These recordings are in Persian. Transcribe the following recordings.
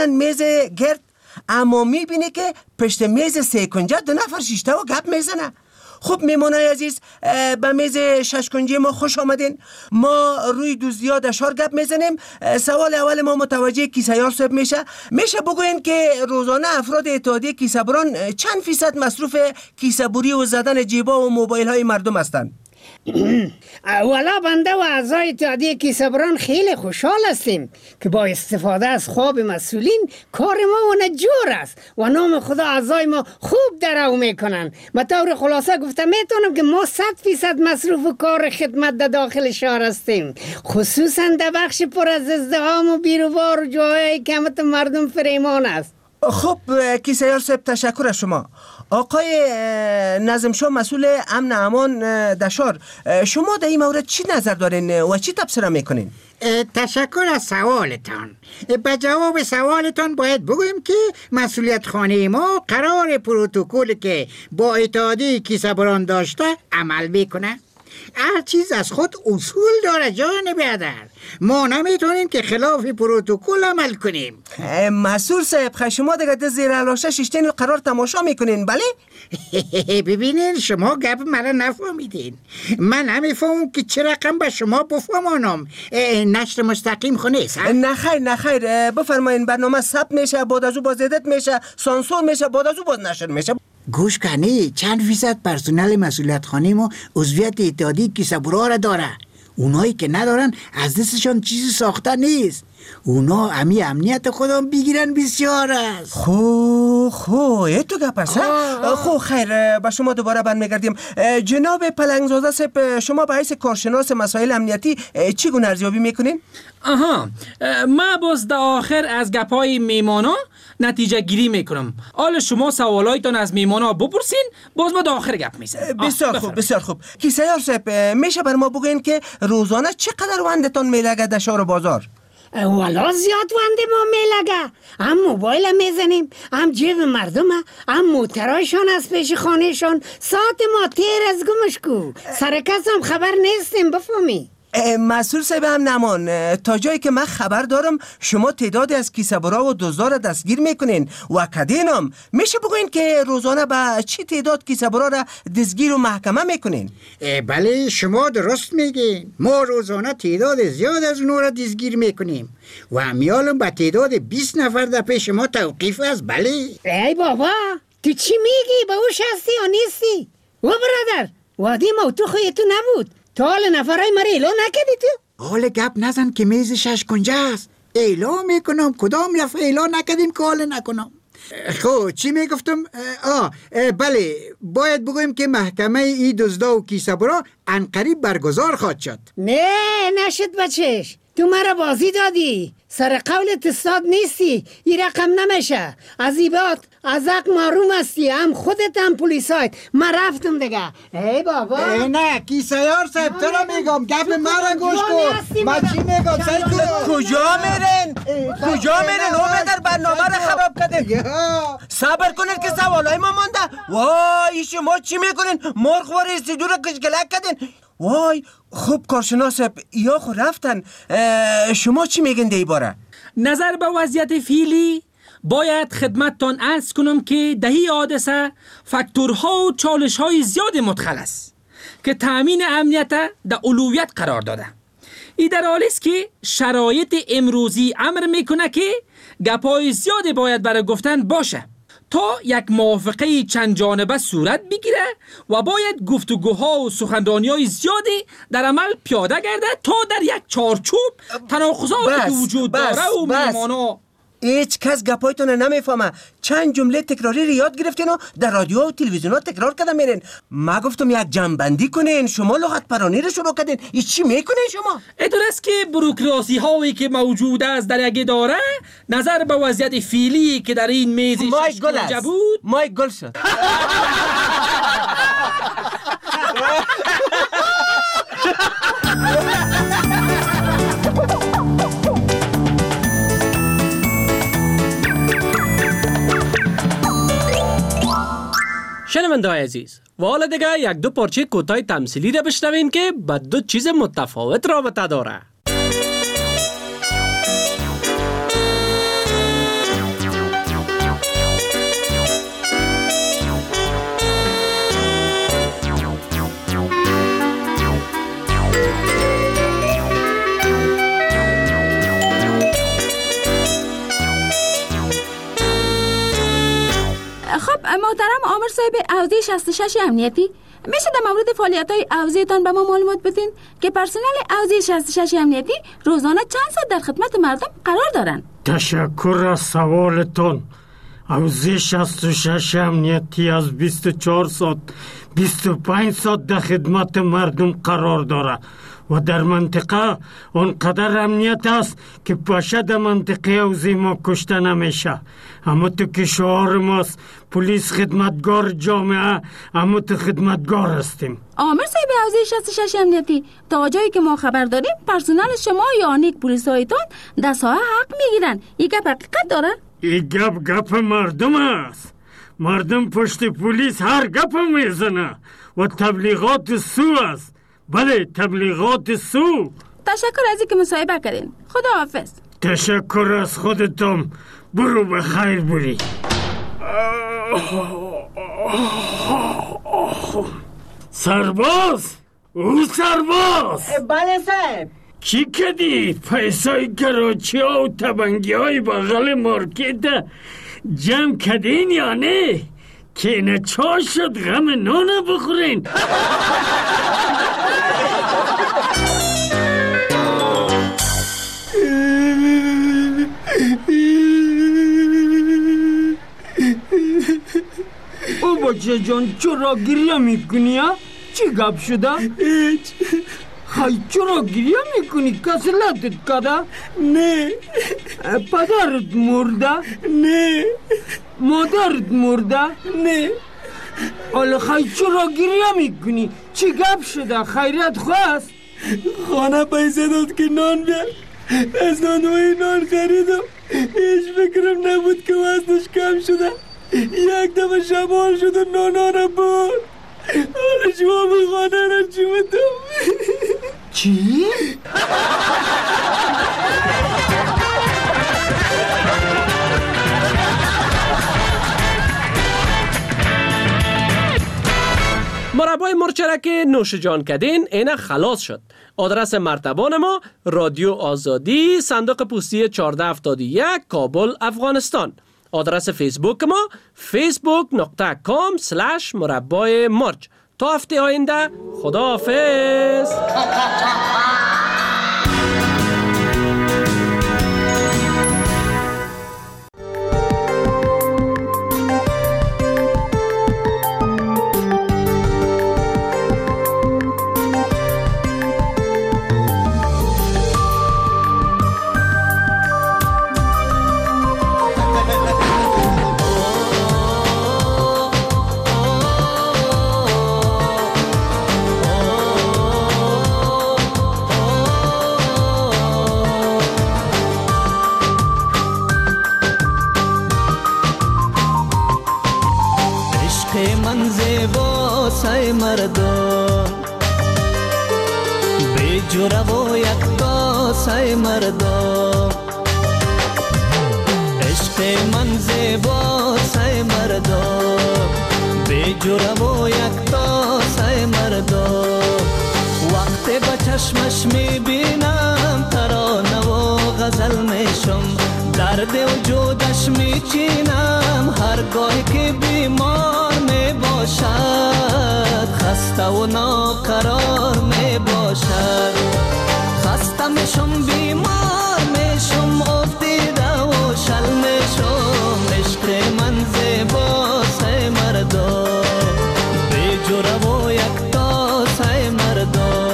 میز گرد، اما میبینی که پشت میز 3 کنجه 2 نفر شیشته و گپ میزنه. خب میمونای عزیز، به میز 6 کنجه ما خوش آمدین. ما روی دوزیا دشار گپ میزنیم. سوال اول ما متوجه کیسه‌یار صاحب میشه بگوین که روزانه افراد اتحادیه کیسه‌بران چند فیصد مصروف کیسه‌بری و زدن جیبا و موبایل های مردم هستند؟ والا بنده و اعضای اتحادیه کیسه‌بران خیلی خوشحال هستیم که با استفاده از خواب مسئولین کار ما و نجور است و نام خدا اعضای ما خوب درو میکنن. به طور خلاصه گفته میتونم که ما 100% مصروف کار خدمت در داخل شهر هستیم، خصوصا در بخش پر از ازدحام و بیروبار و جاهای کمت مردم فریمان است. خب کیسه‌یار صاحب، تشکر از شما. آقای نظم شاه مسئول امن امان دشار، شما در این مورد چی نظر دارین و چی تبصره میکنین؟ تشکر از سوالتان. به جواب سوالتان باید بگویم که مسئولیت خانه ما قرار پروتکلی که با اتحادیه کیسه‌بران داشته عمل میکنه. هر چیز از خود اصول داره جان برادر. ما نمیتونیم که خلاف پروتکل عمل کنیم. مسئول صاحب، شما دیگه زیر علاشه شیشتین قرار تماشا میکنین، بله؟ ببینین، شما گپ مرا نفهمیدین. من نمیفهمم که چه رقم به شما بفهمانم. نشر مستقیم خونیست؟ نه خیر، بفرمایین. برنامه ثبت میشه، بعد از او باز ادیت میشه، سانسور میشه، بعد از او باز نشر میشه. گوش کنی، چند فیصد پرسنل مسئولیت خانه ما عضویت اتحادیه کیسه‌برا را داره. اونایی که ندارن از دستشان چیزی ساخته نیست. اونا امی امنیت خودم بگیرن بسیار است. خو تو گپ است. خو خیر، با شما دوباره برمیگردیم. جناب پلنگزاده صاحب، شما به حیث کارشناس مسائل امنیتی چگونه ارزیابی میکنین؟ ما باز در آخر از گپای میمانا نتیجه گیری میکنم. حالا شما سوالایتان از میمانا بپرسین، باز ما در آخر گپ میزنیم. بسیار خوب. کیسه‌یار صاحب، میشه بر ما بگین که روزانه چقدر وندتان میلگه در شهر و بازار؟ والا زیاد ونده ما میلگه. هم موبایل میزنیم، هم جیب مردم، هم موترایشان از پیش خانهشان. ساعت ما تیر از گمش کو. سرکس هم خبر نیستیم، بفهمی. مسئول صاحب هم نمان، تا جایی که من خبر دارم شما تعدادی از کیسه‌برا و دزدار دستگیر میکنین و کدینم میشه بگوین که روزانه به چی تعداد کیسه‌برا را دستگیر و محکمه میکنین؟ بله، شما درست میگین. ما روزانه تعداد زیاد از اونها را دستگیر میکنیم و همیالم به تعداد 20 نفر در پیش ما توقیف است. بله. ای بابا، تو چی میگی؟ به اوش هستی یا نیستی؟ و برادر، وادی موتو خویتو نبود. تا حال نفرهای مرا اعلام نکردی تو؟ حال گپ نزن که میز 6 کنجه است. اعلام میکنم. کدام دفعه اعلام نکردیم که حال نکنم. خب چی میگفتم؟ بله، باید بگویم که محکمه ای دزدا و کیسه‌برا عنقریب برگزار خواهد شد. نه نشد بچش، تو مرا بازی دادی. سر قولت استاد نیستی. این رقم نمیشه. از ایبات از حق محروم هستی، هم خودت هم پلیسایت. من رفتم دیگه. ای بابا. نه کیسه‌یار صاحب، تو را میگم گپ مرا گوش کن. من چی میگم؟ کجا میرین؟ او در برنامه را خراب کردین. صبر کنید که سوالای ما مانده. وای شما چی میکنین؟ مرغ استیدو را کشکلک کردین. وای خوب کارشناس یا خود رفتن. شما چی میگین دی باره؟ نظر به وضعیت فعلی باید خدمتتان عرض کنم که دهی حادثه فاکتورها و چالش‌های زیاد مدخل است که تأمین امنیت در اولویت قرار داده. این در حالی است که شرایط امروزی امر میکنه که گپای زیاد باید برای گفتن باشه تا یک موافقه چند جانبه صورت بگیره و باید گفتگوها و سخنرانی‌های زیادی در عمل پیاده گرده تا در یک چارچوب تناقضاتی که وجود داره و میمانا. هیچ کس گپایتون نمیفهمه. چند جمله تکراری رو یاد گرفتین و در رادیو و تلویزیون تکرار کردن میرین. ما گفتم یک جنبندی کنین، شما لغت پرانی رو شروع کردین. این چی میکنین شما؟ اداره است که بروکراسی هایی که موجود است در یک اداره نظر به وضعیت فعلی که در این میز شش بود مایک گل شد. شنونده‌های عزیز، و حالا دیگه یک دو پارچه کوتاه تمثیلی را بشنوین که با دو چیز متفاوت رابطه داره. محترم آمر صاحب حوزه 66 امنیتی، میشه در مورد فعالیت‌های حوزه‌تان به ما معلومات بدین که پرسنل حوزه 66 امنیتی روزانه چند ساعت در خدمت مردم قرار دارن؟ تشکر از سوالتون. حوزه 66 امنیتی از 24 ساعت 25 ساعت در خدمت مردم قرار داره و در منطقه اونقدر امنیت است که پشه در منطقه حوزه ما کشته نمیشه. اما تو که شعار ماست پلیس خدمتگار جامعه، اما تو خدمتگار هستیم. آمر صاحب حوزه 66 امنیتی، تا جایی که ما خبر داریم پرسنل شما یا نیک پلیسایتان در ساحه حق میگیرن. این گپ حقیقت داره؟ این گپ مردم است. مردم پشت پلیس هر گپ میزنه و تبلیغات سو است. بله، تبلیغات سو. تشکر از اینکه مصاحبه کردین. خدا حافظ. تشکر از خودتم. برو به خیر بری. سرباز، او سرباز. بله صاحب. چی کدی؟ پیسای کراچی ها و تبنگی های بغل مارکت جمع کدین یا نه؟ که اینه چا شد غم نانه بخورین. او بچه جان چرا گریه میکنی ها؟ چی گپ شده؟ هیچ. خواهی چرا گریه میکنی؟ کسی لطت کده؟ نه. پدرت مرده؟ نه. مادرت مرده؟ نه. حالا خواهی چرا گریه میکنی؟ چی گپ شده؟ خیرت خواست؟ خانه پیسه داد که نان بیار، از نانوی نان خریدم. هیچ فکرم نبود که وزنش کم شده. یک دفعه شمال شد و نانا را برد. حالا شما به خانه را چی بدم؟ چی؟ مربای مرچرک نوش جان کدین اینه خلاص شد. آدرس مرتبان ما رادیو آزادی، صندوق پستی 1471 کابل افغانستان. آدرس فیسبوک ما facebook.com/مربای مرچ. تا هفته آینده خداحافظ. مردم به جرأت و یکتا سای مردم عشق من زیبا سای مردم به جرأت و یکتا سای مردم وقتی با چشمش میبینم ترانه و غزل میشم درد وجودش میچینم هرگاهی که بیمار میباشد خسته و ناقرار میباشد خسته میشم بیمار میشم افتیده و شل میشم عشق من زیبا سای مردم به جرأت و یکتا سای مردم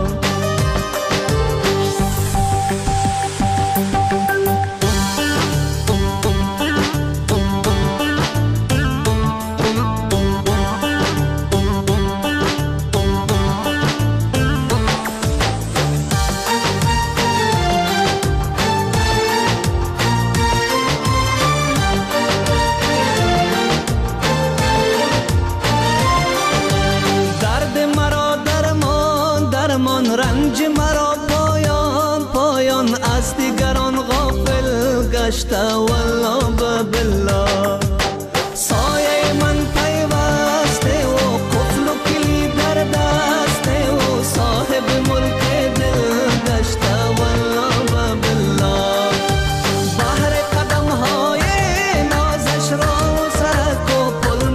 رنج مرا پایان پایان از دیگران غافل گشته والله بالله سایه من پیوسته و قفل و کلید در دسته و صاحب ملک دل گشته والله بالله بحر قدم های نازش را و سرک و پل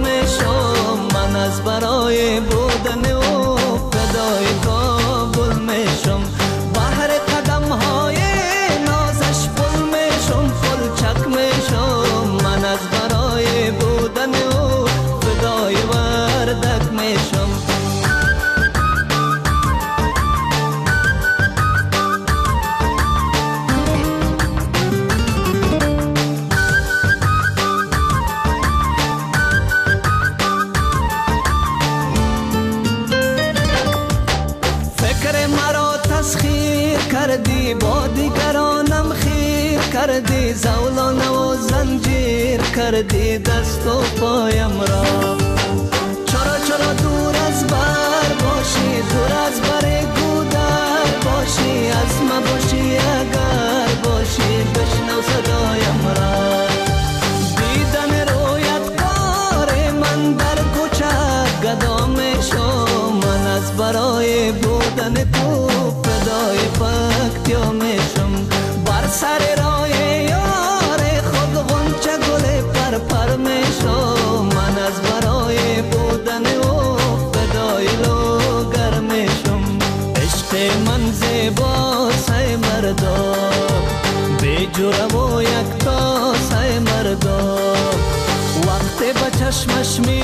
کردی دست و پایم را. چرا دور از بر باشی، دور از بر گودر باشی، از ما باشی اگر باشی، بشنو صدایم را. دیدن رویت کار من در کوچه گدا میشم، من از برای بودن تو فدای پکتیا میشم. بر سر راه یار خود غنچه گل پر پر میشم، من از برای بودن او فدای لوگر میشم. عشق من زیبا سای مردا، بی جرم و یک تا سای مردا، وقت به چشمش می